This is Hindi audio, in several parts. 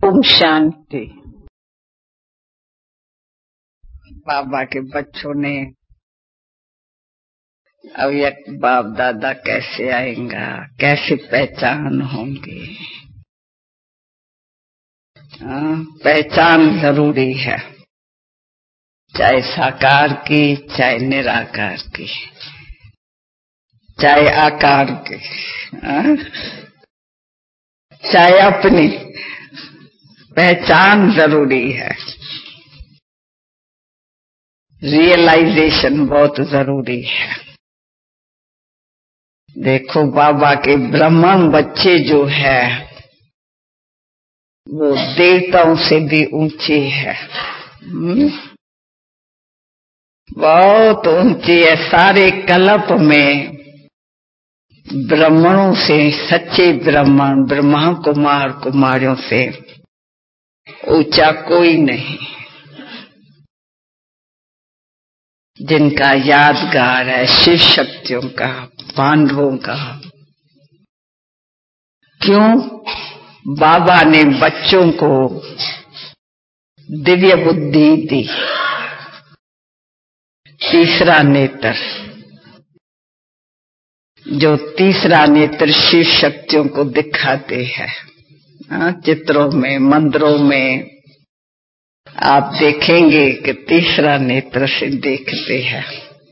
ओम शांति। बाबा के बच्चों ने अब एक बाप दादा कैसे आएगा, कैसे पहचान होंगी। पहचान जरूरी है, चाहे साकार की, चाहे निराकार की, चाहे आकार की, चाहे अपनी पहचान जरूरी है। रियलाइजेशन बहुत जरूरी है। देखो बाबा के ब्राह्मण बच्चे जो है वो देवताओं से भी ऊंचे है, बहुत ऊंचे है। सारे कल्प में ब्राह्मणों से, सच्चे ब्राह्मण ब्रह्मा कुमार कुमारियों से ऊंचा कोई नहीं, जिनका यादगार है शिव शक्तियों का, पांडवों का। क्यों? बाबा ने बच्चों को दिव्य बुद्धि दी, तीसरा नेत्र। जो तीसरा नेत्र शिव शक्तियों को दिखाते हैं। चित्रों में, मंदिरों में आप देखेंगे कि तीसरा नेत्र से देखते हैं।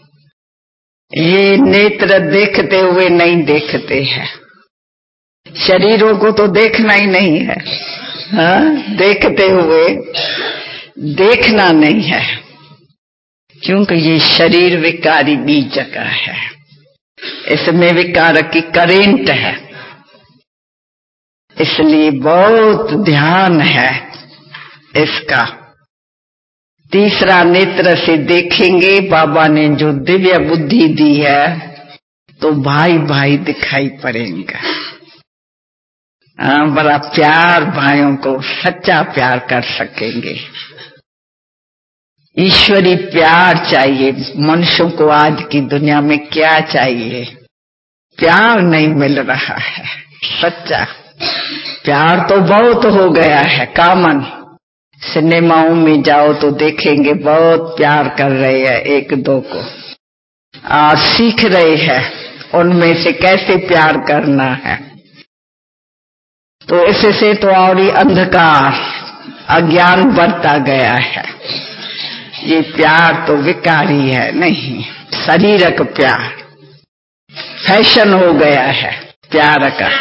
ये नेत्र देखते हुए नहीं देखते हैं, शरीरों को तो देखना ही नहीं है। देखते हुए देखना नहीं है, क्योंकि ये शरीर विकारी बीज जगह है, इसमें विकार की करेंट है, इसलिए बहुत ध्यान है इसका। तीसरा नेत्र से देखेंगे। बाबा ने जो दिव्य बुद्धि दी है तो भाई भाई दिखाई पड़ेगा। बड़ा प्यार, भाइयों को सच्चा प्यार कर सकेंगे। ईश्वरी प्यार चाहिए। मनुष्यों को आज की दुनिया में क्या चाहिए? प्यार नहीं मिल रहा है। सच्चा प्यार तो बहुत हो गया है, कॉमन। सिनेमाओं में जाओ तो देखेंगे बहुत प्यार कर रहे हैं एक दो को, और सीख रहे हैं उनमें से कैसे प्यार करना है। तो इससे तो और ही अंधकार, अज्ञान बढ़ता गया है। ये प्यार तो विकारी है, नहीं शरीरक प्यार, फैशन हो गया है प्यार का।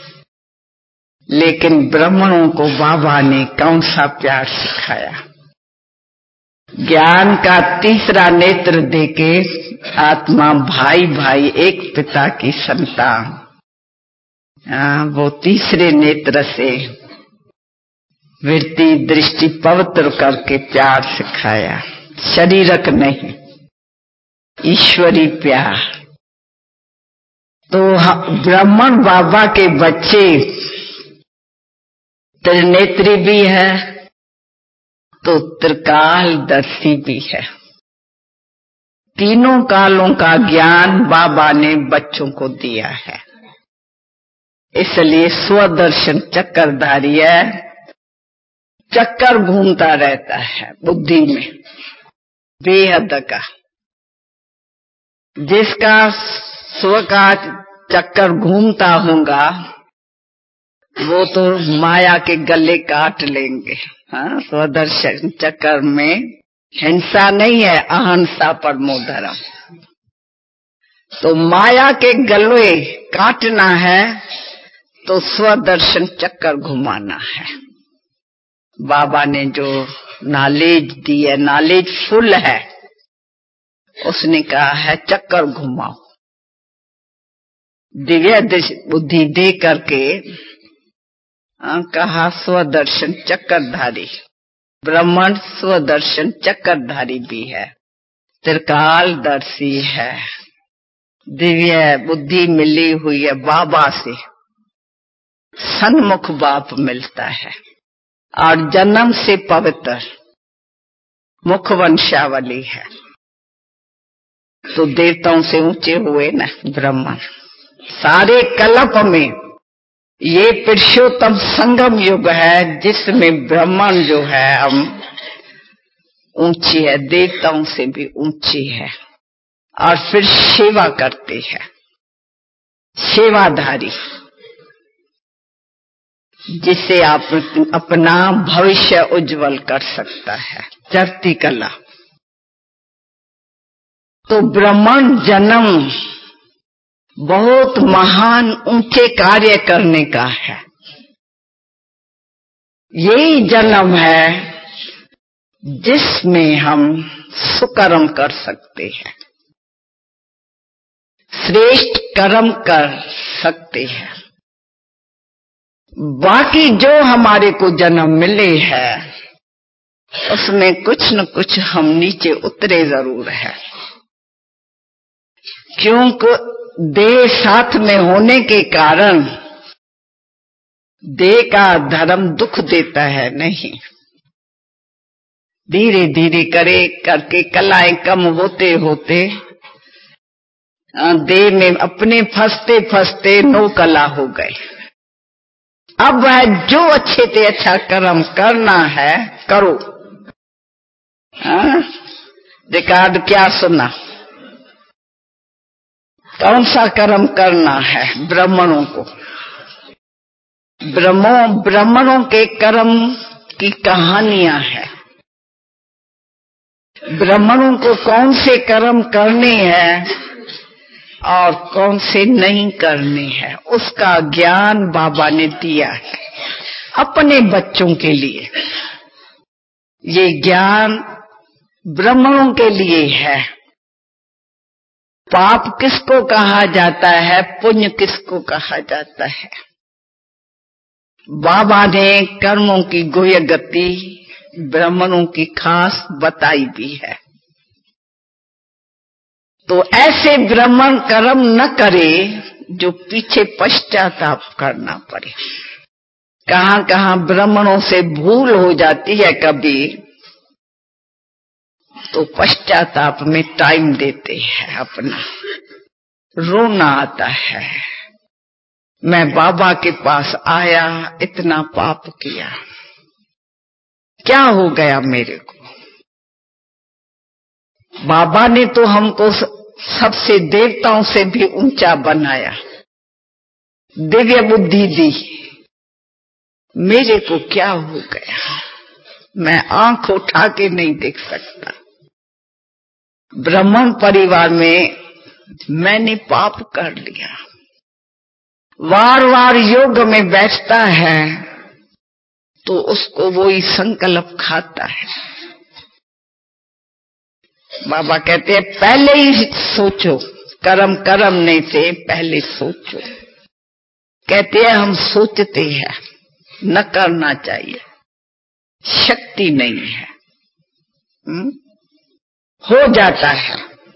लेकिन ब्राह्मणों को बाबा ने कौन सा प्यार सिखाया? ज्ञान का तीसरा नेत्र देके आत्मा भाई भाई एक पिता की संतान, वो तीसरे नेत्र से वृत्ति दृष्टि पवित्र करके प्यार सिखाया। शरीरक नहीं, ईश्वरी प्यार। तो ब्राह्मण बाबा के बच्चे त्रिनेत्री भी है तो त्रिकालदर्शी भी है। तीनों कालों का ज्ञान बाबा ने बच्चों को दिया है, इसलिए स्वदर्शन चक्रधारी है। चक्कर घूमता रहता है बुद्धि में, बेहद का। जिसका स्व का चक्कर घूमता होगा वो तो माया के गले काट लेंगे। स्वदर्शन चक्कर में हिंसा नहीं है, अहिंसा परमो धर्म। तो माया के गले काटना है तो स्वदर्शन चक्कर घुमाना है। बाबा ने जो नॉलेज दी है, नॉलेज फुल है, उसने कहा है चक्कर घुमाओ। दिव्य बुद्धि दे करके कहा स्वदर्शन चक्रधारी। ब्राह्मण स्वदर्शन चक्रधारी भी है, त्रिकालदर्शी है। दिव्य बुद्धि मिली हुई है बाबा से, सन्मुख बाप मिलता है, और जन्म से पवित्र मुख वंशावली है। तो देवताओं से ऊंचे हुए ना ब्राह्मण। सारे कल्प में ये पुरुषोत्तम संगम युग है, जिसमें ब्राह्मण जो है हम ऊंची है, देवताओं से भी ऊंची है, और फिर सेवा करते हैं, सेवाधारी, जिससे आप अपना भविष्य उज्जवल कर सकता है। चरती कला। तो ब्राह्मण जन्म बहुत महान ऊंचे कार्य करने का है। यही जन्म है जिसमें हम सुकर्म कर सकते हैं, श्रेष्ठ कर्म कर सकते हैं। बाकी जो हमारे को जन्म मिले है उसमें कुछ न कुछ हम नीचे उतरे जरूर है, क्योंकि देह साथ में होने के कारण देह का धर्म दुख देता है नहीं। धीरे धीरे करके कलाएं कम होते होते देह में अपने फंसते फंसते नौ कला हो गए। अब वह जो अच्छे से अच्छा कर्म करना है करो। रिकॉर्ड क्या सुना? कौन सा कर्म करना है? ब्राह्मणों को, ब्राह्मणों के कर्म की कहानियां है। ब्राह्मणों को कौन से कर्म करने हैं और कौन से नहीं करने हैं, उसका ज्ञान बाबा ने दिया है अपने बच्चों के लिए। ये ज्ञान ब्राह्मणों के लिए है। पाप किसको कहा जाता है, पुण्य किसको कहा जाता है? बाबा ने कर्मों की गुह्य गति ब्राह्मणों की खास बताई भी है। तो ऐसे ब्राह्मण कर्म न करे जो पीछे पश्चाताप करना पड़े। कहां कहां ब्राह्मणों से भूल हो जाती है कभी, तो पश्चाताप में टाइम देते हैं, अपना रोना आता है, मैं बाबा के पास आया, इतना पाप किया, क्या हो गया मेरे को? बाबा ने तो हमको सबसे देवताओं से भी ऊंचा बनाया, दिव्य बुद्धि दी, मेरे को क्या हो गया? मैं आंख उठा के नहीं देख सकता। ब्राह्मण परिवार में मैंने पाप कर लिया। वार वार योग में बैठता है तो उसको वही संकल्प खाता है। बाबा कहते हैं पहले ही सोचो, कर्म करने से पहले सोचो। कहते हैं हम सोचते हैं, न करना चाहिए, शक्ति नहीं है। हो जाता है।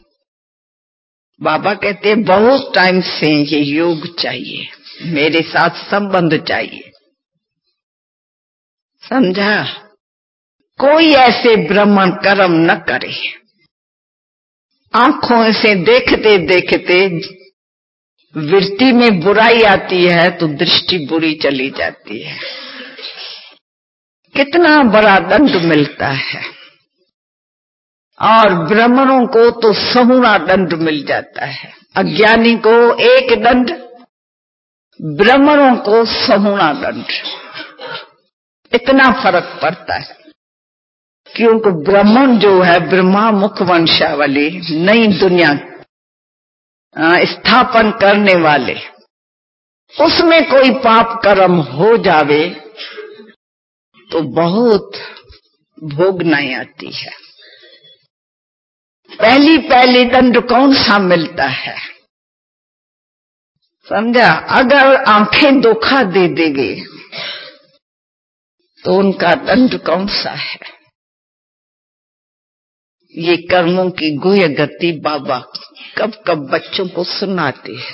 बाबा कहते हैं बहुत टाइम से ये योग चाहिए, मेरे साथ संबंध चाहिए। समझा? कोई ऐसे ब्राह्मण कर्म न करे। आंखों से देखते देखते वृत्ति में बुराई आती है तो दृष्टि बुरी चली जाती है। कितना बड़ा दंड मिलता है, और ब्राह्मणों को तो सहुना दंड मिल जाता है। अज्ञानी को एक दंड, ब्राह्मणों को सहुना दंड। इतना फर्क पड़ता है, क्योंकि ब्राह्मण जो है ब्रह्मा मुख वंशावली, नई दुनिया स्थापन करने वाले, उसमें कोई पाप कर्म हो जावे तो बहुत भोगनाई आती है। पहली दंड कौन सा मिलता है? समझा? अगर आंखें धोखा दे देंगे तो उनका दंड कौन सा है? ये कर्मों की गुह्य गति बाबा कब कब बच्चों को सुनाते हैं।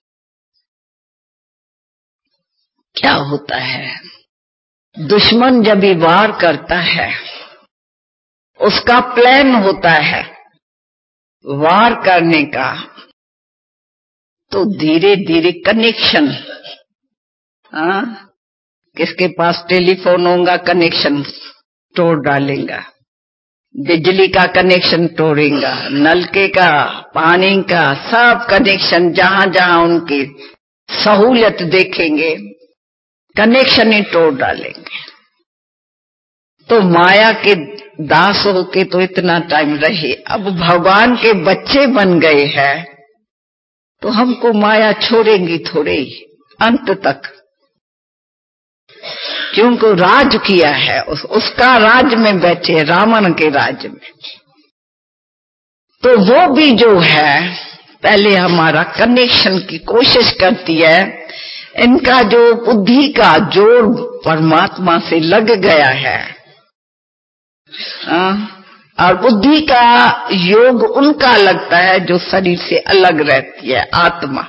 क्या होता है, दुश्मन जब भी वार करता है, उसका प्लान होता है वार करने का, तो धीरे धीरे कनेक्शन हाँ, किसके पास टेलीफोन होगा कनेक्शन तोड़ डालेगा, बिजली का कनेक्शन तोड़ेगा, नलके का, पानी का, सब कनेक्शन जहां जहां उनकी सहूलियत देखेंगे कनेक्शन ही तोड़ डालेंगे। तो माया के दास होके तो इतना टाइम रहे, अब भगवान के बच्चे बन गए हैं तो हमको माया छोड़ेंगी थोड़े ही अंत तक, क्योंकि राज किया है, उसका राज में बैठे, रावण के राज में। तो वो भी जो है पहले हमारा कनेक्शन की कोशिश करती है। इनका जो बुद्धि का जोड़ परमात्मा से लग गया है, और बुद्धि का योग उनका लगता है जो शरीर से अलग रहती है, आत्मा।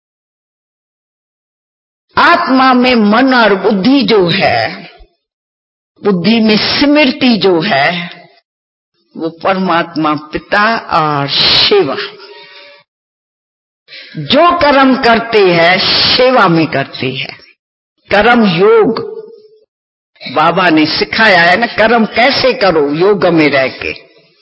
आत्मा में मन और बुद्धि जो है, बुद्धि में स्मृति जो है वो परमात्मा पिता और सेवा, जो कर्म करते हैं सेवा में करते हैं। कर्म योग बाबा ने सिखाया है ना, कर्म कैसे करो योग में रह के।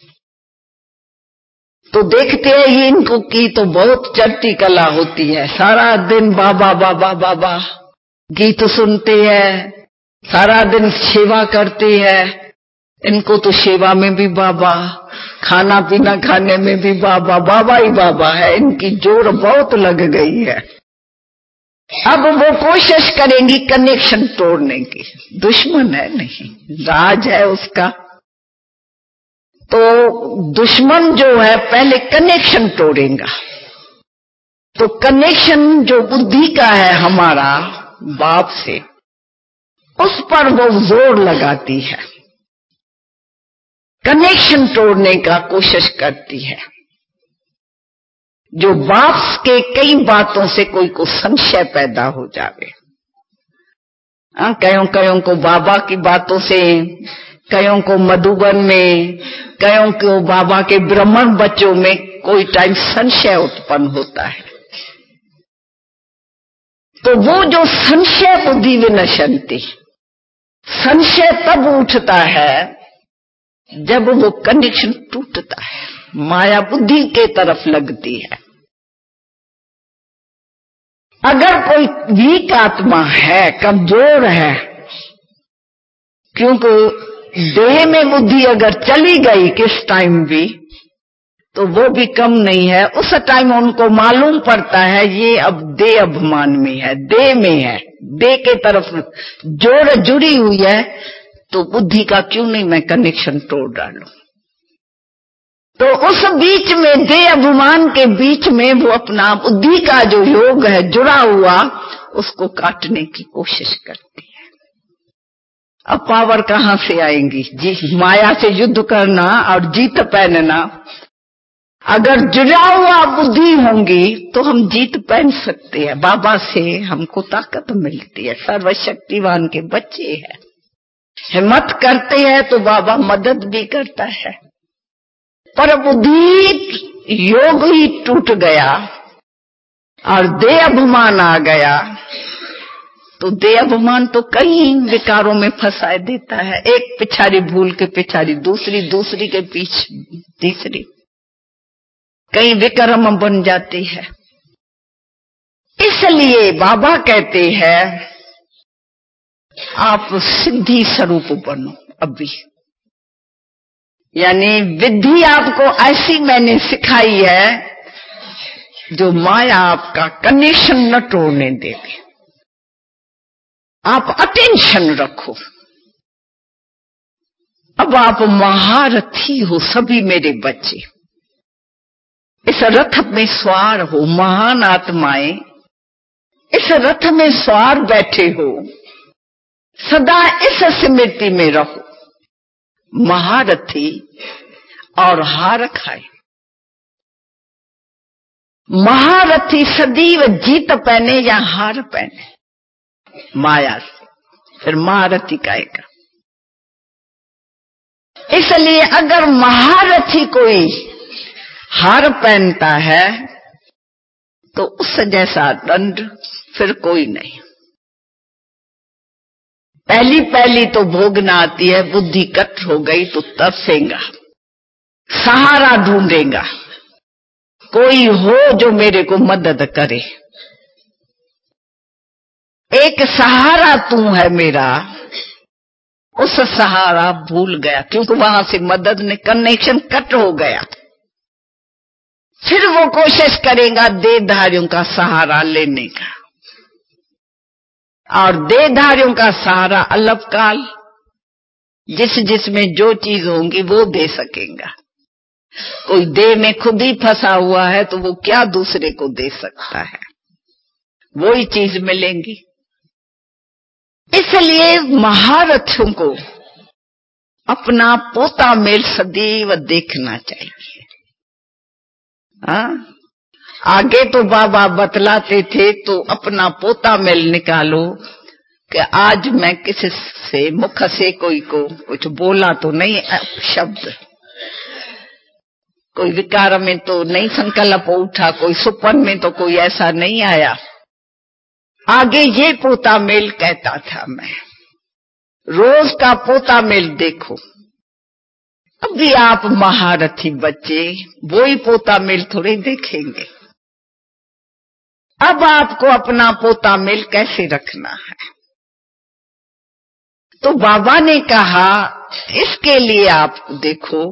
तो देखते हैं ये इनको की तो बहुत चढ़ती कला होती है, सारा दिन बाबा बाबा बाबा गीत सुनते हैं, सारा दिन सेवा करते हैं। इनको तो सेवा में भी बाबा, खाना पीना खाने में भी बाबा, बाबा ही बाबा है, इनकी जोर बहुत लग गई है। अब वो कोशिश करेंगी कनेक्शन तोड़ने की, दुश्मन है नहीं, राज है उसका। तो दुश्मन जो है पहले कनेक्शन तोड़ेगा। तो कनेक्शन जो बुद्धि का है हमारा बाप से, उस पर वो जोर लगाती है, कनेक्शन तोड़ने का कोशिश करती है। जो बाप के कई बातों से कोई को संशय पैदा हो जावे, कयों कयों को बाबा की बातों से, कयों को मधुबन में, कयों को बाबा के ब्राह्मण बच्चों में कोई टाइम संशय उत्पन्न होता है। तो वो जो संशय बुद्धि विनशंति, संशय तब उठता है जब वो कनेक्शन टूटता है, माया बुद्धि के तरफ लगती है। अगर कोई वीक आत्मा है, कमजोर है, क्योंकि देह में बुद्धि अगर चली गई किस टाइम भी, तो वो भी कम नहीं है। उस टाइम उनको मालूम पड़ता है ये अब देह अभिमान में है, देह में है, देह के तरफ जोड़ जुड़ी हुई है, तो बुद्धि का क्यों नहीं मैं कनेक्शन तोड़ डालूं। तो उस बीच में देह अभिमान के बीच में वो अपना बुद्धि का जो योग है जुड़ा हुआ, उसको काटने की कोशिश करती है। अब पावर कहां से आएंगी? जी माया से युद्ध करना और जीत पहनना। अगर जुड़ा हुआ बुद्धि होंगी तो हम जीत पहन सकते हैं। बाबा से हमको ताकत मिलती है, सर्वशक्तिवान के बच्चे हैं, हिम्मत करते हैं तो बाबा मदद भी करता है। पर बुद्धि योग ही टूट गया और देह अभिमान आ गया, तो देह अभिमान तो कई विकारों में फंसा देता है। एक पिछाड़ी भूल के पिछाड़ी दूसरी, दूसरी के पीछे तीसरी, कई विक्रम बन जाती है। इसलिए बाबा कहते हैं आप सिद्धि स्वरूप बनो अभी, यानी विधि आपको ऐसी मैंने सिखाई है जो माया आपका कनेक्शन न तोड़ने देगी। आप अटेंशन रखो। अब आप महारथी हो सभी मेरे बच्चे, इस रथ में सवार हो, महान आत्माएं इस रथ में सवार बैठे हो, सदा इस स्मृति में रहो, महारथी और हार खाए। महारथी सदैव जीत पहने या हार पहने माया से, फिर महारथी कहेगा। इसलिए अगर महारथी कोई हार पहनता है तो उस जैसा दंड फिर कोई नहीं। पहली पहली तो भोगना आती है, बुद्धि कट हो गई तो तरसेगा, सहारा ढूंढेगा, कोई हो जो मेरे को मदद करे। एक सहारा तू है मेरा, उस सहारा भूल गया क्योंकि वहां से मदद ने कनेक्शन कट हो गया। फिर वो कोशिश करेगा देहधारियों का सहारा लेने का, और देहधारियों का सहारा अल्पकाल, जिसमें जो चीज होंगी वो दे सकेगा। कोई देह में खुद ही फंसा हुआ है तो वो क्या दूसरे को दे सकता है, वही चीज मिलेंगी। इसलिए महारथियों को अपना पोता मेल सदैव देखना चाहिए। आगे तो बाबा बतलाते थे तो अपना पोता मेल निकालो कि आज मैं किसी से मुख से कोई को कुछ बोला तो नहीं, शब्द कोई विकार में तो नहीं संकल्प उठा, कोई सुपन में तो कोई ऐसा नहीं आया। आगे ये पोता मेल कहता था मैं, रोज का पोता मेल देखो। अभी आप महारथी बच्चे वो ही पोता मेल थोड़े देखेंगे। अब आपको अपना पोता मेल कैसे रखना है, तो बाबा ने कहा इसके लिए आप देखो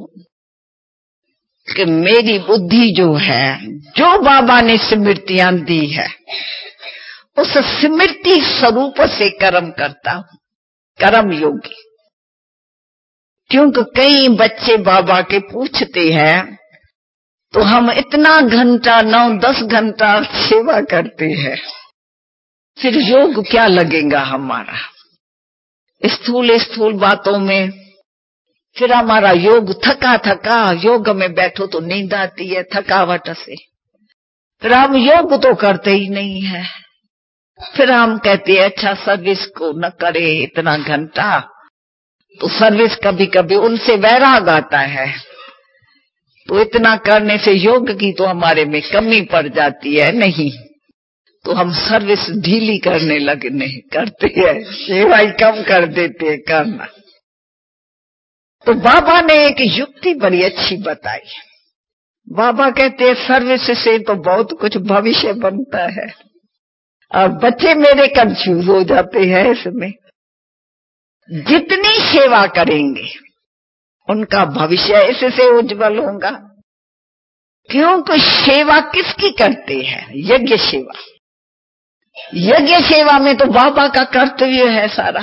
कि मेरी बुद्धि जो है, जो बाबा ने स्मृतियां दी है, उस स्मृति स्वरूप से कर्म करता हूं, कर्म योगी। क्योंकि कई बच्चे बाबा के पूछते हैं तो हम इतना घंटा 9-10 घंटा सेवा करते हैं, फिर योग क्या लगेगा हमारा? स्थूल बातों में फिर हमारा योग थका योग में बैठो तो नींद आती है थकावट से, फिर हम योग तो करते ही नहीं है। फिर हम कहते हैं अच्छा सर्विस को न करे इतना घंटा, तो सर्विस कभी कभी उनसे वैराग आता है, तो इतना करने से योग की तो हमारे में कमी पड़ जाती है, नहीं तो हम सर्विस ढीली करने लगने करते हैं, सेवा ही कम कर देते हैं करना। तो बाबा ने एक युक्ति बड़ी अच्छी बताई। बाबा कहते हैं सर्विस से तो बहुत कुछ भविष्य बनता है, और बच्चे मेरे कंफ्यूज हो जाते हैं इसमें। जितनी सेवा करेंगे उनका भविष्य इससे उज्जवल होगा। क्योंकि सेवा किसकी करते हैं? यज्ञ सेवा। यज्ञ सेवा में तो बाबा का कर्तव्य है सारा।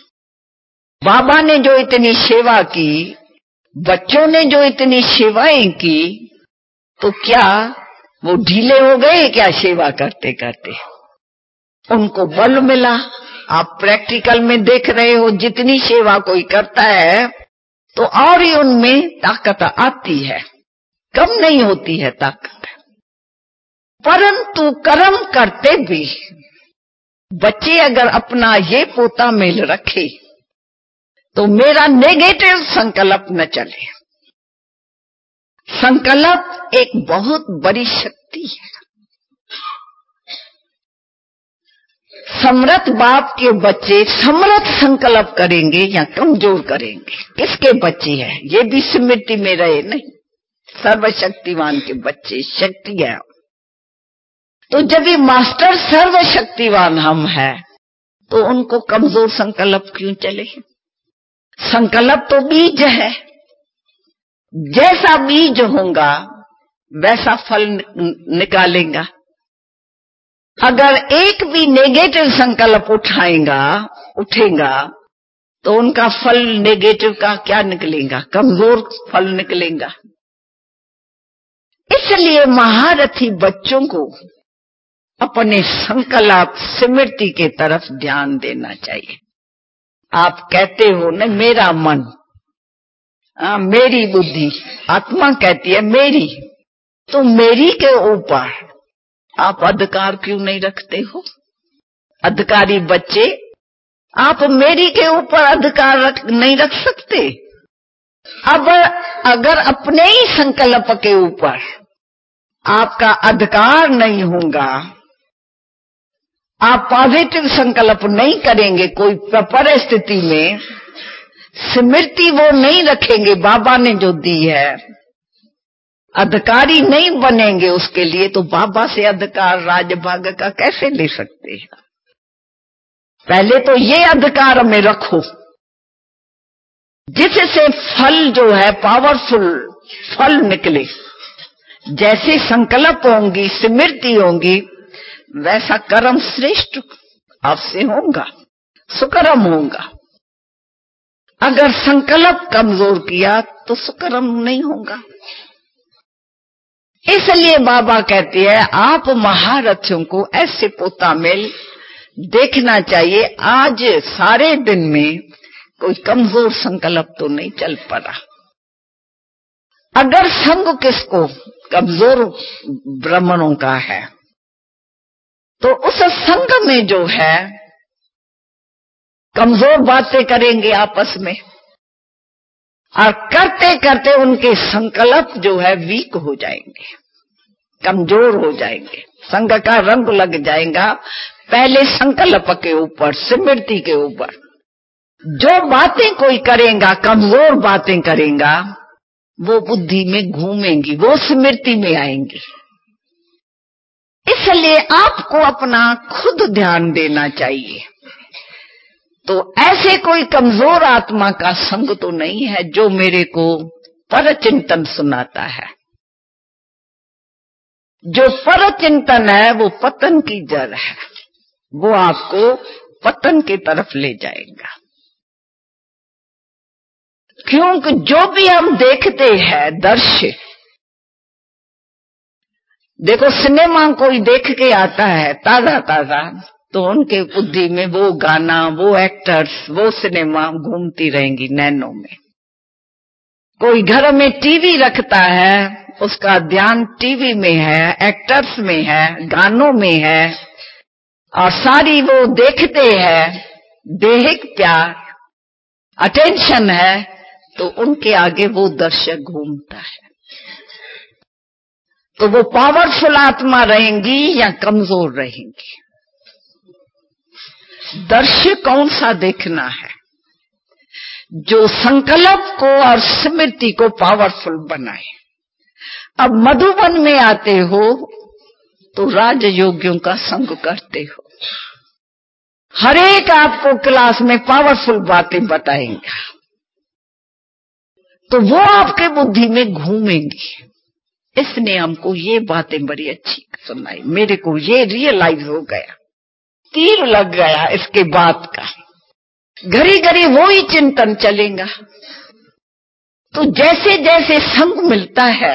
बाबा ने जो इतनी सेवा की, बच्चों ने जो इतनी सेवाएं की, तो क्या वो ढीले हो गए क्या सेवा करते करते? उनको बल मिला। आप प्रैक्टिकल में देख रहे हो, जितनी सेवा कोई करता है तो और ही उनमें ताकत आती है, कम नहीं होती है ताकत। परंतु कर्म करते भी बच्चे अगर अपना ये पोता मेल रखे तो मेरा नेगेटिव संकल्प न चले। संकल्प एक बहुत बड़ी शक्ति है। समर्थ बाप के बच्चे समर्थ संकल्प करेंगे या कमजोर करेंगे? किसके बच्चे हैं? ये भी स्मृति में रहे नहीं, सर्वशक्तिवान के बच्चे शक्ति है। तो जब ये मास्टर सर्वशक्तिवान हम हैं तो उनको कमजोर संकल्प क्यों चले? संकल्प तो बीज है, जैसा बीज होगा वैसा फल निकालेगा। अगर एक भी नेगेटिव संकल्प उठेगा तो उनका फल नेगेटिव का क्या निकलेगा? कमजोर फल निकलेगा। इसलिए महारथी बच्चों को अपने संकल्प स्मृति के तरफ ध्यान देना चाहिए। आप कहते हो न मेरा मन, मेरी बुद्धि, आत्मा कहती है मेरी, तो मेरी के ऊपर आप अधिकार क्यों नहीं रखते हो? अधिकारी बच्चे, आप मेरी के ऊपर अधिकार नहीं रख सकते। अब अगर अपने ही संकल्प के ऊपर आपका अधिकार नहीं होगा आप पॉजिटिव संकल्प नहीं करेंगे, कोई परिस्थिति में स्मृति वो नहीं रखेंगे बाबा ने जो दी है, अधिकारी नहीं बनेंगे उसके लिए, तो बाबा से अधिकार राजभाग का कैसे ले सकते हैं? पहले तो ये अधिकार में रखो जिससे फल जो है पावरफुल फल निकले। जैसे संकल्प होंगी, स्मृति होंगी, वैसा कर्म श्रेष्ठ आपसे होगा, सुकर्म होगा। अगर संकल्प कमजोर किया तो सुकर्म नहीं होगा। इसलिए बाबा कहते हैं आप महारथियों को ऐसे पोता मेल देखना चाहिए। आज सारे दिन में कोई कमजोर संकल्प तो नहीं चल पड़ा। अगर संग किसको कमजोर ब्राह्मणों का है तो उस संग में जो है कमजोर बातें करेंगे आपस में, और करते करते उनके संकल्प जो है वीक हो जाएंगे, कमजोर हो जाएंगे, संग का रंग लग जाएगा पहले संकल्प के ऊपर, स्मृति के ऊपर। जो बातें कोई करेगा, कमजोर बातें करेगा, वो बुद्धि में घूमेंगी, वो स्मृति में आएंगी। इसलिए आपको अपना खुद ध्यान देना चाहिए। तो ऐसे कोई कमजोर आत्मा का संग तो नहीं है जो मेरे को परचिंतन सुनाता है। जो परचिंतन है वो पतन की जड़ है, वो आपको पतन की तरफ ले जाएगा। क्योंकि जो भी हम देखते हैं दृश्य, देखो सिनेमा कोई देख के आता है ताजा ताजा, तो उनके बुद्धि में वो गाना, वो एक्टर्स, वो सिनेमा घूमती रहेंगी नैनों में। कोई घर में टीवी रखता है, उसका ध्यान टीवी में है, एक्टर्स में है, गानों में है, और सारी वो देखते हैं, देहिक प्यार, अटेंशन है, तो उनके आगे वो दर्शक घूमता है। तो वो पावरफुल आत्मा रहेंगी या कमजोर रहेंगी? दर्शय कौन सा देखना है? जो संकल्प को और स्मृति को पावरफुल बनाए। अब मधुबन में आते हो तो राजयोगियों का संग करते हो, हर एक आपको क्लास में पावरफुल बातें बताएंगे, तो वो आपके बुद्धि में घूमेंगी। इसने हमको ये बातें बड़ी अच्छी सुनाई, मेरे को ये रियलाइज हो गया, तीर लग गया इसके बात का। घड़ी घड़ी वो ही चिंतन चलेगा। तो जैसे जैसे संग मिलता है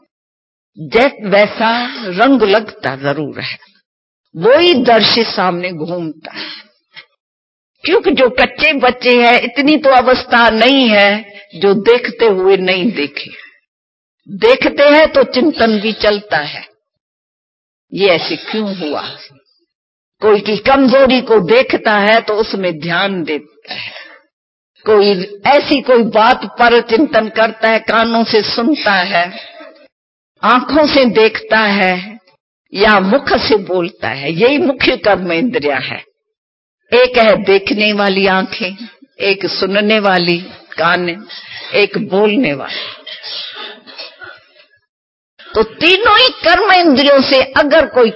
वैसा रंग लगता जरूर है, वो ही दर्शय सामने घूमता है। क्योंकि जो कच्चे बच्चे हैं, इतनी तो अवस्था नहीं है जो देखते हुए नहीं देखे। देखते हैं तो चिंतन भी चलता है, ये ऐसे क्यों हुआ। कोई की कमजोरी को देखता है तो उसमें ध्यान देता है। कोई ऐसी कोई बात पर चिंतन करता है, कानों से सुनता है, आंखों से देखता है, या मुख से बोलता है। यही मुख्य कर्म इंद्रियां है। एक है देखने वाली आंखें, एक सुनने वाली कान, एक बोलने वाली। तो तीनों ही कर्म इंद्रियों से अगर कोई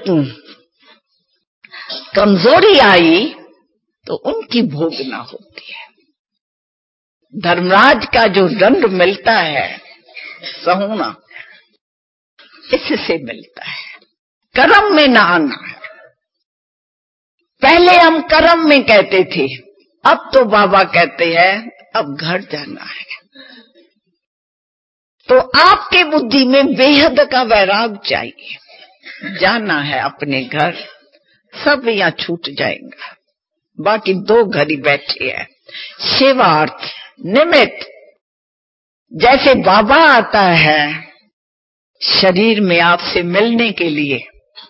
कमजोरी आई तो उनकी भोगना होती है। धर्मराज का जो दंड मिलता है सहुना, इससे मिलता है, कर्म में ना आना। पहले हम कर्म में कहते थे, अब तो बाबा कहते हैं अब घर जाना है। तो आपके बुद्धि में बेहद का वैराग चाहिए, जाना है अपने घर, सब यहाँ छूट जाएगा। बाकी दो घर ही बैठे हैं, सेवार्थ निमित्त। जैसे बाबा आता है शरीर में आपसे मिलने के लिए,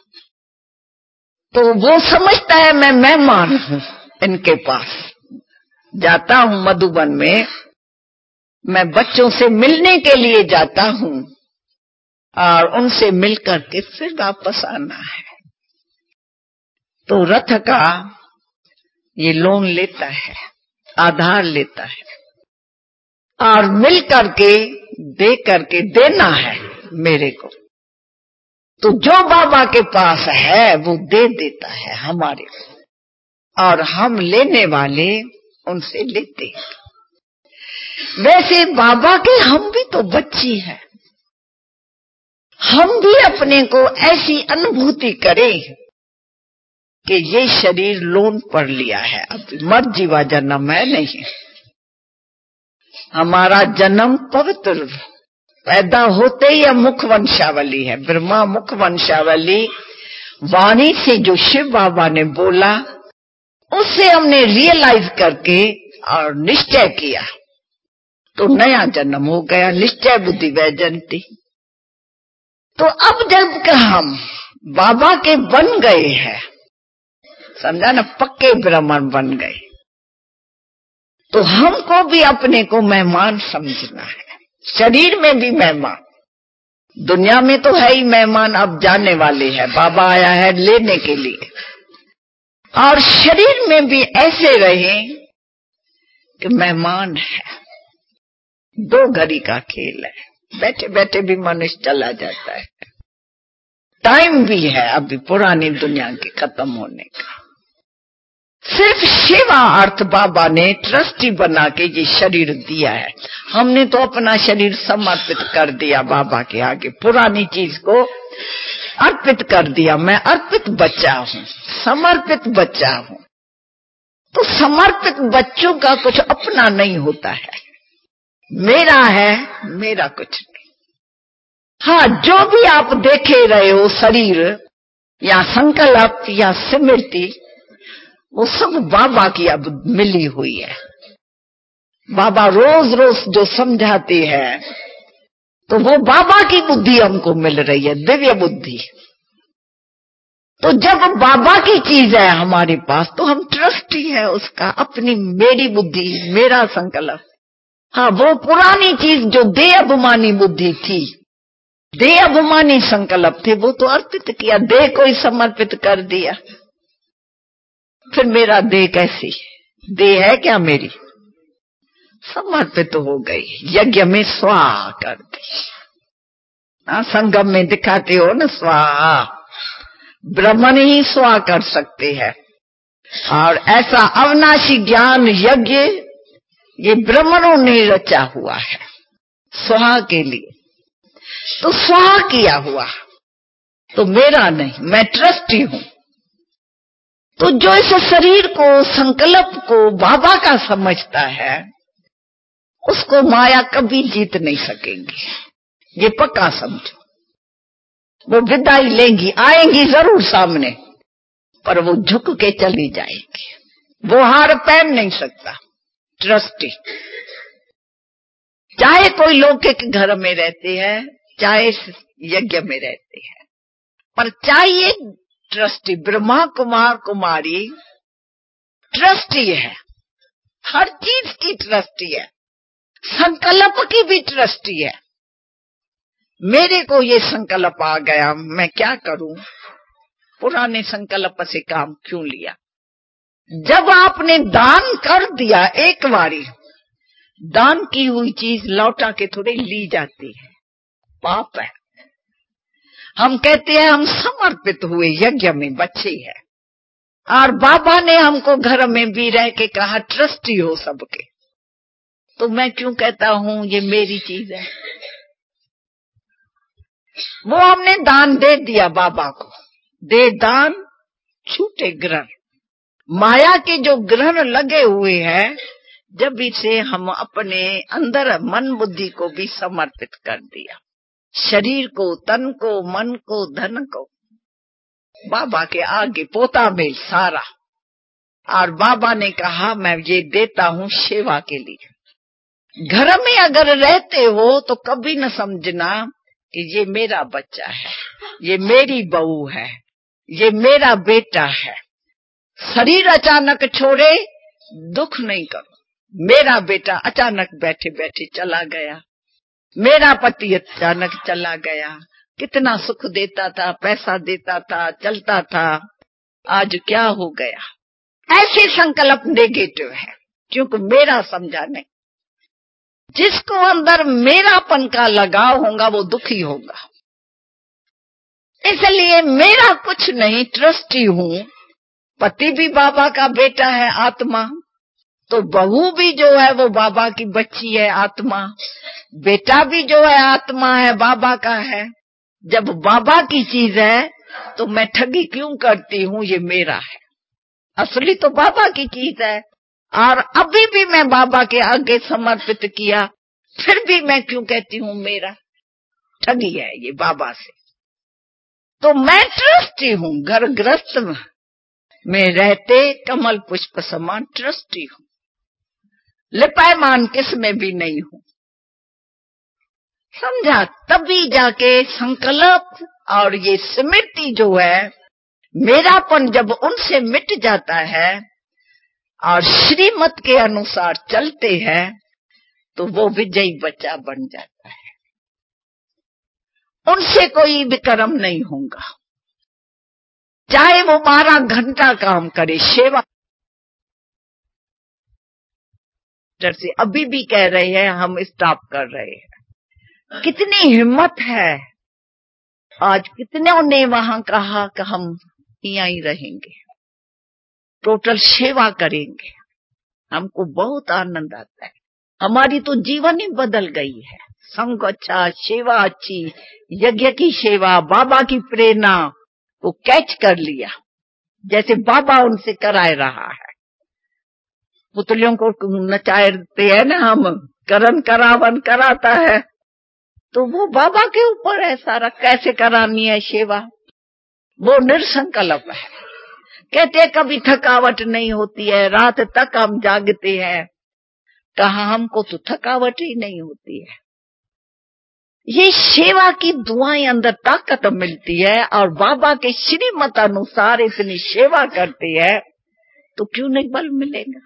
तो वो समझता है मैं मेहमान हूं इनके पास, जाता हूं मधुबन में, मैं बच्चों से मिलने के लिए जाता हूं और उनसे मिलकर के फिर वापस आना है। तो रथ का ये लोन लेता है, आधार लेता है, और मिल करके दे करके देना है मेरे को। तो जो बाबा के पास है वो दे देता है हमारे को, और हम लेने वाले उनसे लेते हैं। वैसे बाबा के हम भी तो बच्ची है, हम भी अपने को ऐसी अनुभूति करें कि ये शरीर लोन पर लिया है, अब मर जीवा जन्म है नहीं। हमारा जन्म पवित्र, पैदा होते ही मुख वंशावली है, ब्रह्मा मुख वंशावली वाणी से जो शिव बाबा ने बोला उससे हमने रियलाइज करके और निश्चय किया, तो नया जन्म हो गया। निश्चय बुद्धि वैजयंती। तो अब जब हम बाबा के बन गए हैं, समझा ना, पक्के ब्राह्मण बन गए, तो हमको भी अपने को मेहमान समझना है। शरीर में भी मेहमान, दुनिया में तो है ही मेहमान, अब जाने वाले हैं, बाबा आया है लेने के लिए। और शरीर में भी ऐसे रहे कि मेहमान है। 2 घड़ी का खेल है, बैठे बैठे भी मनुष्य चला जाता है। टाइम भी है अभी पुरानी दुनिया के खत्म होने का। सिर्फ सेवा अर्थ बाबा ने ट्रस्टी बना के ये शरीर दिया है। हमने तो अपना शरीर समर्पित कर दिया बाबा के आगे, पुरानी चीज को अर्पित कर दिया। मैं अर्पित बच्चा हूँ, समर्पित बच्चा हूँ। तो समर्पित बच्चों का कुछ अपना नहीं होता है, मेरा है, मेरा कुछ नहीं। हाँ, जो भी आप देखे रहे हो शरीर या संकल्प या स्मृति, वो सब बाबा की अब मिली हुई है। बाबा रोज रोज जो समझाते हैं तो वो बाबा की बुद्धि हमको मिल रही है, दिव्य बुद्धि। तो जब बाबा की चीज है हमारे पास तो हम ट्रस्टी है उसका, अपनी मेरी बुद्धि, मेरा संकल्प। हाँ, वो पुरानी चीज जो देह अभिमानी बुद्धि थी, देह अभिमानी संकल्प थे, वो तो अर्पित किया, देह को ही समर्पित कर दिया। फिर मेरा देह कैसी, देह है क्या मेरी, समर्पित हो गई, यज्ञ में स्वाहा कर दी। संगम में दिखाते हो ना स्वाहा, ब्राह्मण ही स्वाहा कर सकते हैं। और ऐसा अविनाशी ज्ञान यज्ञ ये ब्राह्मणों ने रचा हुआ है स्वाहा के लिए। तो स्वाहा किया हुआ तो मेरा नहीं, मैं ट्रस्टी हूं। तो जो इस शरीर को, संकल्प को बाबा का समझता है, उसको माया कभी जीत नहीं सकेंगी, ये पक्का समझो। वो विदाई लेंगी, आएंगी जरूर सामने, पर वो झुक के चली जाएगी, वो हार पहन नहीं सकता। ट्रस्टी, चाहे कोई लौकिक घर में रहते हैं, चाहे यज्ञ में रहते हैं, पर चाहिए ट्रस्टी। ब्रह्मा कुमार कुमारी ट्रस्टी है, हर चीज की ट्रस्टी है, संकल्प की भी ट्रस्टी है। मेरे को ये संकल्प आ गया, मैं क्या करूं, पुराने संकल्प से काम क्यों लिया। जब आपने दान कर दिया, एक बारी दान की हुई चीज लौटा के थोड़ी ली जाती है, पाप है। हम कहते हैं हम समर्पित हुए, यज्ञ में बच्चे हैं, और बाबा ने हमको घर में भी रह के कहा ट्रस्टी हो सबके। तो मैं क्यों कहता हूं ये मेरी चीज है। वो हमने दान दे दिया बाबा को, दे दान छूटे ग्रहण। माया के जो ग्रहण लगे हुए हैं, जब इसे हम अपने अंदर मन बुद्धि को भी समर्पित कर दिया, शरीर को, तन को, मन को, धन को बाबा के आगे पोता में सारा। और बाबा ने कहा मैं ये देता हूं सेवा के लिए। घर में अगर रहते हो तो कभी न समझना कि ये मेरा बच्चा है, ये मेरी बहू है, ये मेरा बेटा है। शरीर अचानक छोड़े दुख नहीं करो, मेरा बेटा अचानक बैठे बैठे चला गया, मेरा पति अचानक चला गया, कितना सुख देता था, पैसा देता था, चलता था, आज क्या हो गया, ऐसे संकल्प नेगेटिव है, क्योंकि मेरा समझा नहीं। जिसको अंदर मेरापन का लगाव होगा वो दुखी होगा। इसलिए मेरा कुछ नहीं, ट्रस्टी हूं। पति भी बाबा का बेटा है, आत्मा, तो बहू भी जो है वो बाबा की बच्ची है, आत्मा। बेटा भी जो है आत्मा है, बाबा का है। जब बाबा की चीज है तो मैं ठगी क्यों करती हूँ, ये मेरा है। असली तो बाबा की चीज है, और अभी भी मैं बाबा के आगे समर्पित किया, फिर भी मैं क्यों कहती हूँ मेरा। ठगी है ये बाबा से। तो मैं ट्रस्टी हूँ, घर ग्रस्त में रहते कमल पुष्प समान ट्रस्टी हूँ, लिपायमान किस में भी नहीं हूँ। समझा? तभी जाके संकल्प और ये स्मृति जो है, मेरापन जब उनसे मिट जाता है और श्रीमत के अनुसार चलते हैं तो वो विजयी बच्चा बन जाता है। उनसे कोई भी कर्म नहीं होगा, चाहे वो 12 घंटा काम करे सेवा। जैसे अभी भी कह रहे हैं हम स्टॉप कर रहे हैं, कितनी हिम्मत है। आज कितनों ने वहां कहा कि हम यहीं ही रहेंगे, टोटल सेवा करेंगे। हमको बहुत आनंद आता है, हमारी तो जीवन ही बदल गई है। संग अच्छा, सेवा अच्छी, यज्ञ की सेवा, बाबा की प्रेरणा को कैच कर लिया, जैसे बाबा उनसे कराए रहा है। पुतलियों को नचाते हैं ना हम, करण करावन कराता है, तो वो बाबा के ऊपर है सारा, कैसे करानी है सेवा। वो निरसंकल्प है। कहते हैं कभी थकावट नहीं होती है, रात तक हम जागते हैं। कहा हमको तो थकावट ही नहीं होती है। ये सेवा की दुआएं अंदर ताकत मिलती है, और बाबा के श्रीमत अनुसार इतनी सेवा करते हैं तो क्यों नहीं बल मिलेगा।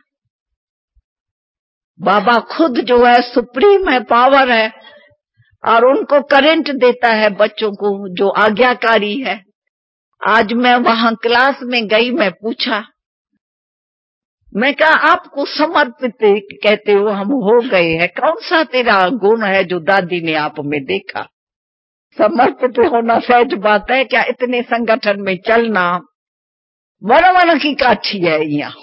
बाबा खुद जो है सुप्रीम है, पावर है, और उनको करंट देता है बच्चों को जो आज्ञाकारी है। आज मैं वहां क्लास में गई, मैं पूछा, मैं कहा आपको समर्पित कहते हो, हम हो गए हैं, कौन सा तेरा गुण है जो दादी ने आप में देखा। समर्पित होना सहज बात है क्या, इतने संगठन में चलना बड़ा की काछी है। यहाँ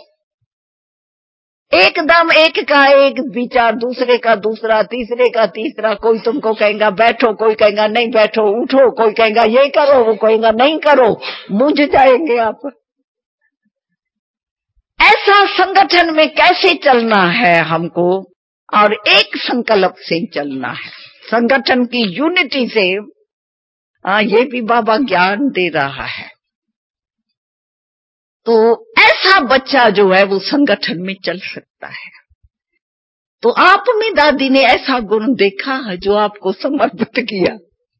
एकदम एक का एक विचार, दूसरे का दूसरा, तीसरे का तीसरा। कोई तुमको कहेगा बैठो, कोई कहेगा नहीं बैठो, उठो, कोई कहेगा ये करो, वो कहेगा नहीं करो, मुझ जाएंगे आप। ऐसा संगठन में कैसे चलना है हमको, और एक संकल्प से चलना है, संगठन की यूनिटी से। ये भी बाबा ज्ञान दे रहा है। तो ऐसा बच्चा जो है वो संगठन में चल सकता है। तो आप में दादी ने ऐसा गुण देखा है जो आपको समर्पित किया।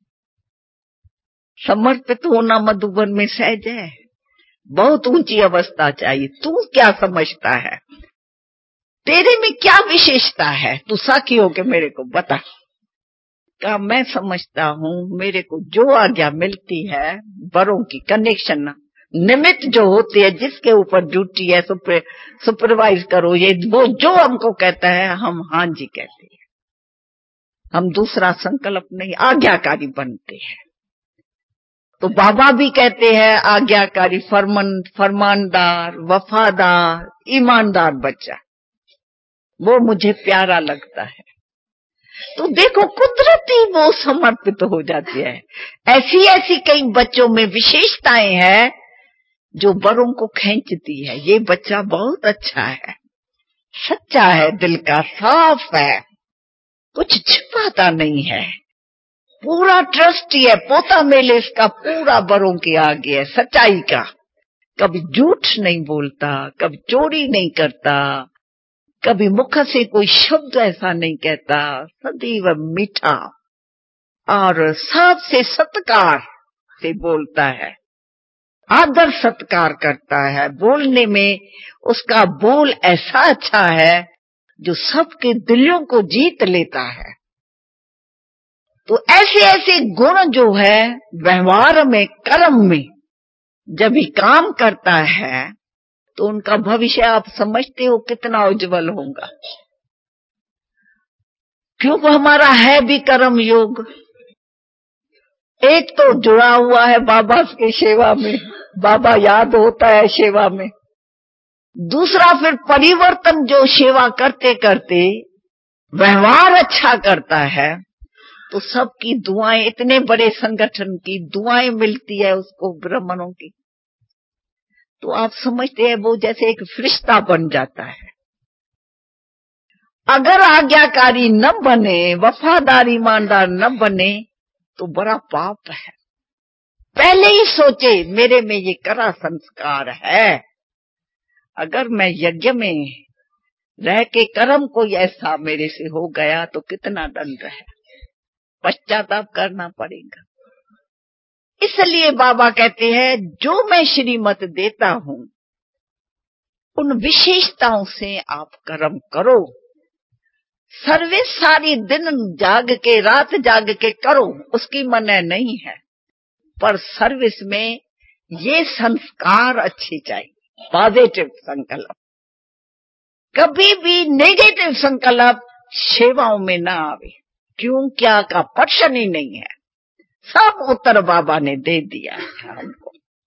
समर्पित होना मधुबन में सहज है, बहुत ऊंची अवस्था चाहिए। तू क्या समझता है, तेरे में क्या विशेषता है, तू साखी होके मेरे को बता। क्या मैं समझता हूँ, मेरे को जो आज्ञा मिलती है, बड़ों की कनेक्शन निमित्त जो होती है, जिसके ऊपर ड्यूटी है, सुपरवाइज करो, ये वो जो हमको कहता है हम हाँ जी कहते हैं। हम दूसरा संकल्प नहीं, आज्ञाकारी बनते हैं। तो बाबा भी कहते हैं आज्ञाकारी, फरमानदार, वफादार, ईमानदार बच्चा, वो मुझे प्यारा लगता है। तो देखो कुदरती वो समर्पित हो जाती है। ऐसी ऐसी कई बच्चों में विशेषताएं हैं जो बड़ों को खींचती है। ये बच्चा बहुत अच्छा है, सच्चा है, दिल का साफ है, कुछ छिपाता नहीं है, पूरा ट्रस्टी है, पोता मेले इसका पूरा बड़ों के आगे है, सच्चाई का। कभी झूठ नहीं बोलता, कभी चोरी नहीं करता, कभी मुख से कोई शब्द ऐसा नहीं कहता, सदैव मीठा और सबसे सत्कार से बोलता है, आदर सत्कार करता है। बोलने में उसका बोल ऐसा अच्छा है जो सबके दिलों को जीत लेता है। तो ऐसे ऐसे गुण जो है व्यवहार में, कर्म में जब भी काम करता है तो उनका भविष्य आप समझते हो कितना उज्जवल होगा, क्योंकि हमारा है भी कर्म योग। एक तो जुड़ा हुआ है बाबा की सेवा में, बाबा याद होता है सेवा में। दूसरा फिर परिवर्तन, जो सेवा करते करते व्यवहार अच्छा करता है तो सबकी दुआएं, इतने बड़े संगठन की दुआएं मिलती है उसको, ब्राह्मणों की, तो आप समझते हैं वो जैसे एक फरिश्ता बन जाता है। अगर आज्ञाकारी न बने, वफादार ईमानदार न बने तो बड़ा पाप है। पहले ही सोचे मेरे में ये करा संस्कार है, अगर मैं यज्ञ में रह के कर्म कोई ऐसा मेरे से हो गया तो कितना दंड है, पश्चाताप करना पड़ेगा। इसलिए बाबा कहते हैं जो मैं श्रीमत देता हूं उन विशेषताओं से आप कर्म करो। सर्विस सारी दिन जाग के, रात जाग के करो, उसकी मना नहीं है, पर सर्विस में ये संस्कार अच्छे चाहिए, पॉजिटिव संकल्प। कभी भी नेगेटिव संकल्प सेवाओं में ना आवे, क्यों, क्या का प्रश्न ही नहीं है, सब उत्तर बाबा ने दे दिया है हमको,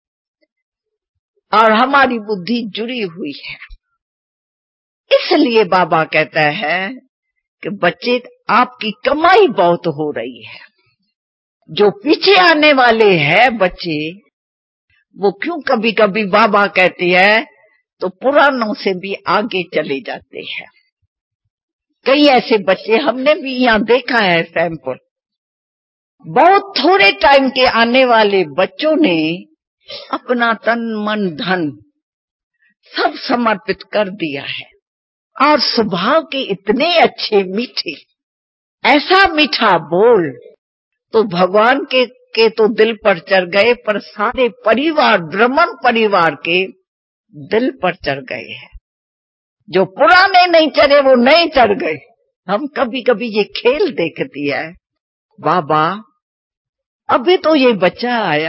और हमारी बुद्धि जुड़ी हुई है। इसलिए बाबा कहता है कि बच्चे आपकी कमाई बहुत हो रही है, जो पीछे आने वाले हैं बच्चे, वो क्यों कभी कभी बाबा कहते हैं तो पुरानों से भी आगे चले जाते हैं। कई ऐसे बच्चे हमने भी यहाँ देखा है सैंपल, बहुत थोड़े टाइम के आने वाले बच्चों ने अपना तन मन धन सब समर्पित कर दिया है, और स्वभाव के इतने अच्छे मीठे, ऐसा मीठा बोल तो भगवान के तो दिल पर चढ़ गए, पर सारे परिवार, ब्राह्मण परिवार के दिल पर चढ़ गए हैं। जो पुराने नहीं चढ़े वो नए चढ़ गए। हम कभी कभी ये खेल देखती है, बाबा अभी तो ये बच्चा आया,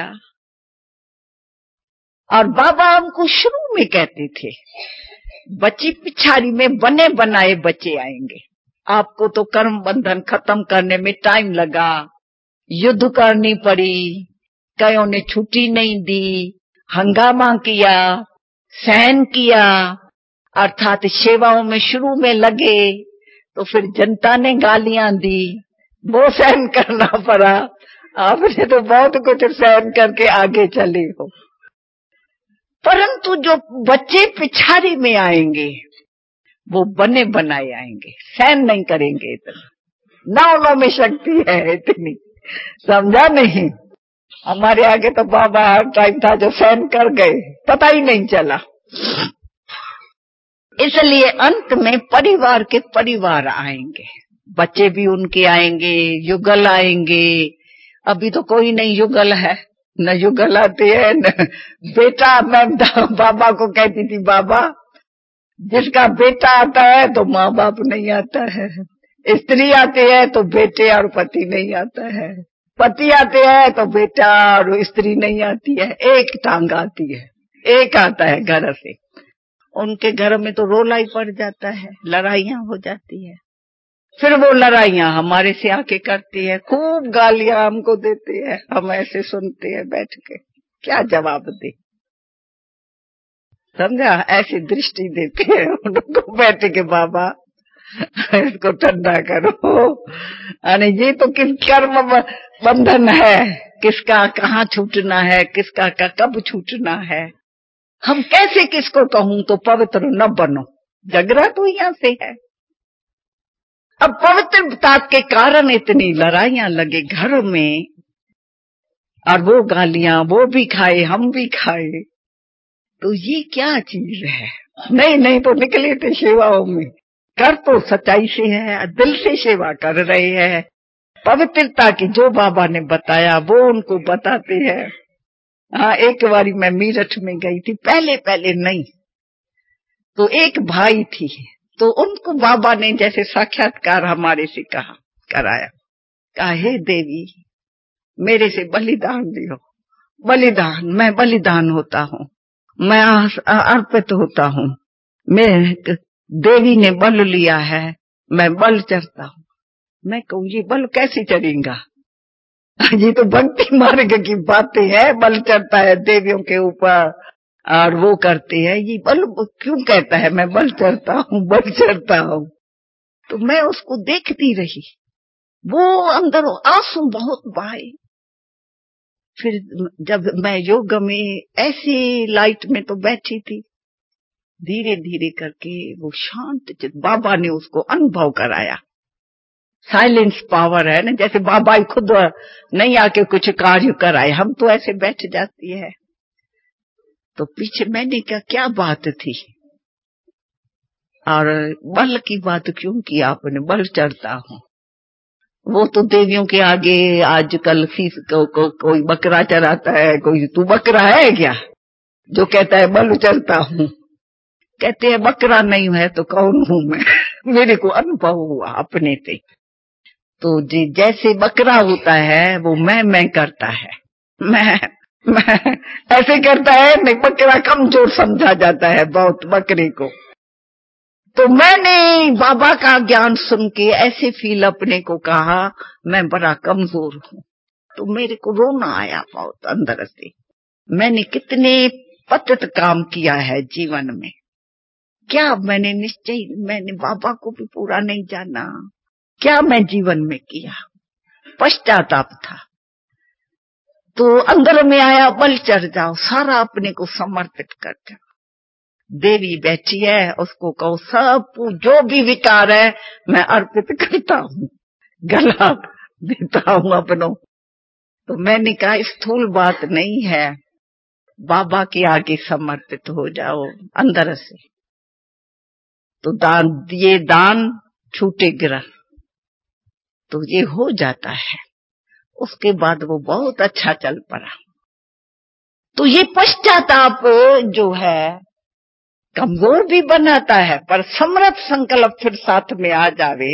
और बाबा हमको शुरू में कहते थे बच्ची पिछाड़ी में बने बनाए बच्चे आएंगे, आपको तो कर्म बंधन खत्म करने में टाइम लगा, युद्ध करनी पड़ी, कईयों ने छुट्टी नहीं दी, हंगामा किया, सहन किया, अर्थात सेवाओं में शुरू में लगे तो फिर जनता ने गालियां दी, वो सहन करना पड़ा। आपने तो बहुत कुछ सहन करके आगे चले हो, परंतु जो बच्चे पिछाड़ी में आएंगे वो बने बनाए आएंगे, सहन नहीं करेंगे इतना, ना उनमें शक्ति है इतनी, समझा नहीं। हमारे आगे तो बाबा हर टाइम था जो सहन कर गए, पता ही नहीं चला। इसलिए अंत में परिवार के परिवार आएंगे, बच्चे भी उनके आएंगे, युगल आएंगे। अभी तो कोई नहीं युगल है, न युगल आते हैं न बेटा। मैं बाबा को कहती थी, बाबा जिसका बेटा आता है तो माँ बाप नहीं आता है, स्त्री आते हैं तो बेटे और पति नहीं आता है, पति आते हैं तो बेटा और स्त्री नहीं आती है, एक टांग आती है, एक आता है घर से। उनके घर में तो रोला ही पड़ जाता है, लड़ाइयां हो जाती है, फिर वो लड़ाइयां हमारे से आके करती है, खूब गालियां हमको देते हैं, हम ऐसे सुनते हैं बैठ के, क्या जवाब दे, समझा। ऐसी दृष्टि देते हैं उनको बैठ के, बाबा इसको ठंडा करो। अरे ये तो किस कर्म बंधन है, किसका कहाँ छूटना है, किसका का कब छूटना है, हम कैसे किसको कहूं तो पवित्र न बनो, झगड़ा तो यहाँ से है। अब पवित्रता के कारण इतनी लड़ाइयां लगे घर में, और वो गालियां वो भी खाए हम भी खाए, तो ये क्या चीज है। नहीं नहीं तो निकले थे सेवाओं में, कर तो सच्चाई से है, दिल से सेवा कर रहे हैं, पवित्रता की जो बाबा ने बताया वो उनको बताते हैं। हाँ, एक बारी मैं मीरठ में गई थी, पहले पहले नहीं, तो एक भाई थी, तो उनको बाबा ने जैसे साक्षात्कार हमारे से कराया, कहा हे देवी मेरे से बलिदान दियो, बलिदान, मैं बलिदान होता हूँ, मैं अर्पित होता हूँ। मैं देवी ने बल लिया है, मैं बल चढ़ता हूँ। मैं कहूँ ये बल कैसे चढ़ेगा? ये तो भक्ति मार्ग की बातें है। बल चढ़ता है देवियों के ऊपर और वो करते हैं। ये बल क्यों कहता है मैं बल चढ़ता हूँ, बल चढ़ता हूँ? तो मैं उसको देखती रही, वो अंदर आंसू बहुत बहाए। फिर जब मैं योग में ऐसी लाइट में तो बैठी थी, धीरे धीरे करके वो शांत चित बाबा ने उसको अनुभव कराया। साइलेंस पावर है ना, जैसे बाबा खुद नहीं आके कुछ कार्य कराए, हम तो ऐसे बैठ जाती है। तो पीछे मैंने क्या बात थी, और बल की बात क्यों की आपने? बल चढ़ता हूँ। वो तो देवियों के आगे आजकल कोई बकरा चराता है, कोई तू बकरा है क्या जो कहता है बल चढ़ता हूँ? कहते हैं बकरा नहीं है तो कौन हूँ मैं? मेरे को अनुभव हुआ अपने से। तो जी जैसे बकरा होता है वो मैं करता है, मैं ऐसे करता है। नहीं, बकरा कमजोर समझा जाता है बहुत बकरे को। तो मैंने बाबा का ज्ञान सुन के ऐसे फील अपने को कहा मैं बड़ा कमजोर हूँ। तो मेरे को रोना आया बहुत अंदर से। मैंने कितने पतित काम किया है जीवन में, क्या मैंने निश्चय, मैंने बाबा को भी पूरा नहीं जाना, क्या मैं जीवन में किया? पश्चाताप था। तो अंदर में आया बल चढ़ जाओ, सारा अपने को समर्पित कर जाओ। देवी बैठी है, उसको कहो सब जो भी विकार है मैं अर्पित करता हूँ, गला देता हूँ अपनों। तो मैंने कहा स्थूल बात नहीं है, बाबा के आगे समर्पित हो जाओ अंदर से। तो दान दिए, दान छूटे गिरा, तो ये हो जाता है। उसके बाद वो बहुत अच्छा चल पड़ा। तो ये पश्चाताप जो है कमजोर भी बनाता है, पर समर्थ संकल्प फिर साथ में आ जावे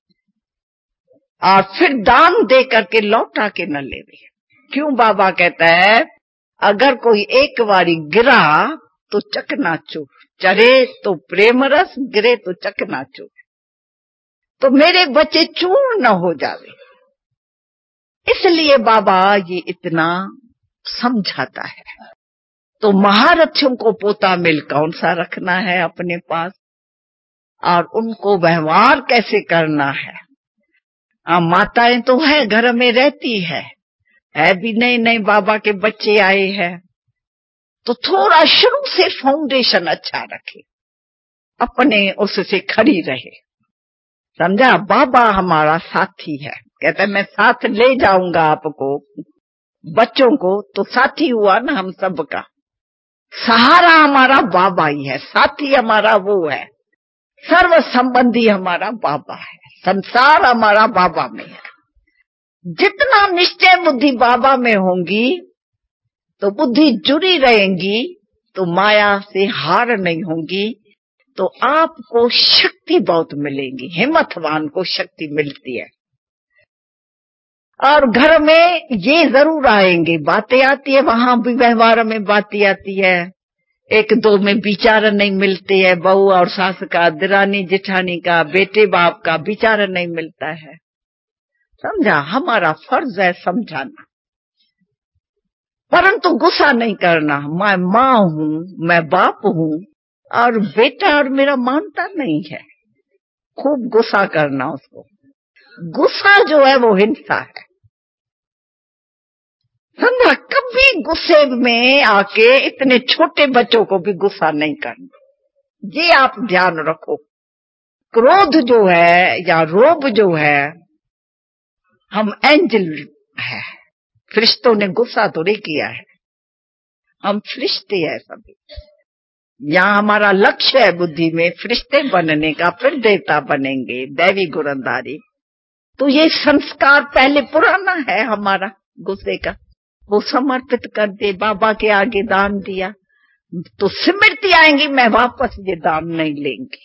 और फिर दान दे करके लौटा के न लेवे। क्यों बाबा कहता है अगर कोई एक बारी गिरा तो चकनाचूर, चढ़े तो प्रेम रस, गिरे तो चकनाचूर। तो मेरे बच्चे चूर न हो जावे, इसलिए बाबा ये इतना समझाता है। तो महारथियों को पोता मिल कौन सा रखना है अपने पास, और उनको व्यवहार कैसे करना है। माताएं तो है घर में रहती है भी नए बाबा के बच्चे आए हैं, तो थोड़ा शुरू से फाउंडेशन अच्छा रखे, अपने उससे खड़ी रहे। समझा? बाबा हमारा साथी है, कहता है मैं साथ ले जाऊंगा आपको, बच्चों को। तो साथी हुआ ना हम सबका। सहारा हमारा बाबा ही है, साथी हमारा वो है, सर्व संबंधी हमारा बाबा है, संसार हमारा बाबा में है। जितना निश्चय बुद्धि बाबा में होंगी तो बुद्धि जुड़ी रहेंगी, तो माया से हार नहीं होंगी, तो आपको शक्ति बहुत मिलेगी, हिम्मतवान को शक्ति मिलती है। और घर में ये जरूर आएंगे, बातें आती है, वहां भी व्यवहार में बातें आती है, एक दो में विचार नहीं मिलते है, बहू और सास का, दिरानी जेठानी का, बेटे बाप का विचार नहीं मिलता है। समझा? हमारा फर्ज है समझाना, परंतु गुस्सा नहीं करना। मैं माँ हूँ, मैं बाप हूँ, और बेटा और मेरा मानता नहीं है, खूब गुस्सा करना उसको। गुस्सा जो है वो हिंसा है। समझा? कभी गुस्से में आके इतने छोटे बच्चों को भी गुस्सा नहीं करना, ये आप ध्यान रखो। क्रोध जो है या रोब जो है, हम एंजल है, फरिश्तों ने गुस्सा तो नहीं किया है, हम फरिश्ते हैं सभी। यहाँ हमारा लक्ष्य है बुद्धि में फरिश्ते बनने का, फिर देवता बनेंगे, दैवी गुणधारी। तो ये संस्कार पहले पुराना है हमारा गुस्से का, वो समर्पित कर दे, बाबा के आगे दान दिया तो स्मृति आएंगी, मैं वापस ये दान नहीं लेंगी,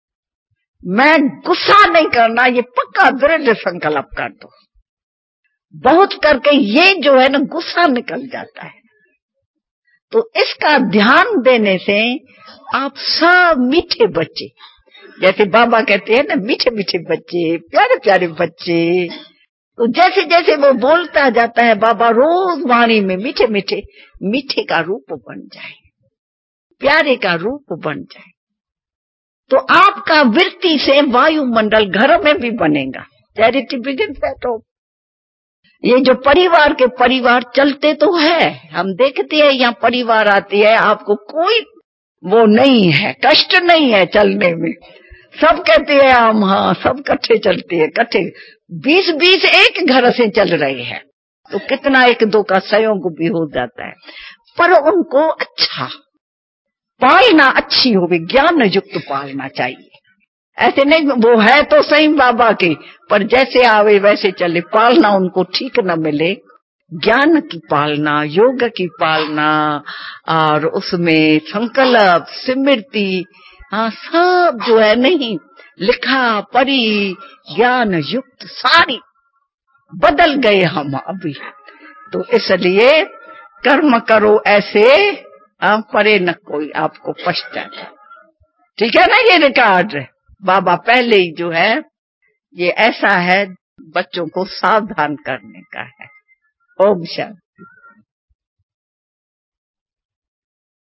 मैं गुस्सा नहीं करना, ये पक्का दृढ़ संकल्प कर दो। बहुत करके ये जो है ना गुस्सा निकल जाता है। तो इसका ध्यान देने से आप सब मीठे बच्चे, जैसे बाबा कहते हैं ना मीठे मीठे बच्चे, प्यारे प्यारे बच्चे, तो जैसे जैसे वो बोलता जाता है बाबा रोज वाणी में मीठे मीठे, मीठे का रूप बन जाए, प्यारे का रूप बन जाए। तो आपका वृत्ति से वायुमंडल घर में भी बनेगा। Charity begins at home. ये जो परिवार के परिवार चलते तो है, हम देखते हैं यहाँ परिवार आती है, आपको कोई वो नहीं है, कष्ट नहीं है चलने में। सब कहते हैं हम हाँ सब इकट्ठे चलते हैं, इकट्ठे 20-20 एक घर से चल रहे हैं, तो कितना एक दो का सहयोग भी हो जाता है। पर उनको अच्छा पालना, अच्छी हो, ज्ञान युक्त पालना चाहिए। ऐसे नहीं वो है तो सही बाबा की, पर जैसे आवे वैसे चले, पालना उनको ठीक न मिले। ज्ञान की पालना, योग की पालना, और उसमें संकल्प स्मृति, हाँ सब जो है नहीं लिखा पढ़ी ज्ञान युक्त सारी बदल गए हम अभी। तो इसलिए कर्म करो ऐसे परे न कोई आपको पछताए। ठीक है ना, ये रिकॉर्ड बाबा पहले ही जो है ये ऐसा है बच्चों को सावधान करने का है। ओम शांति।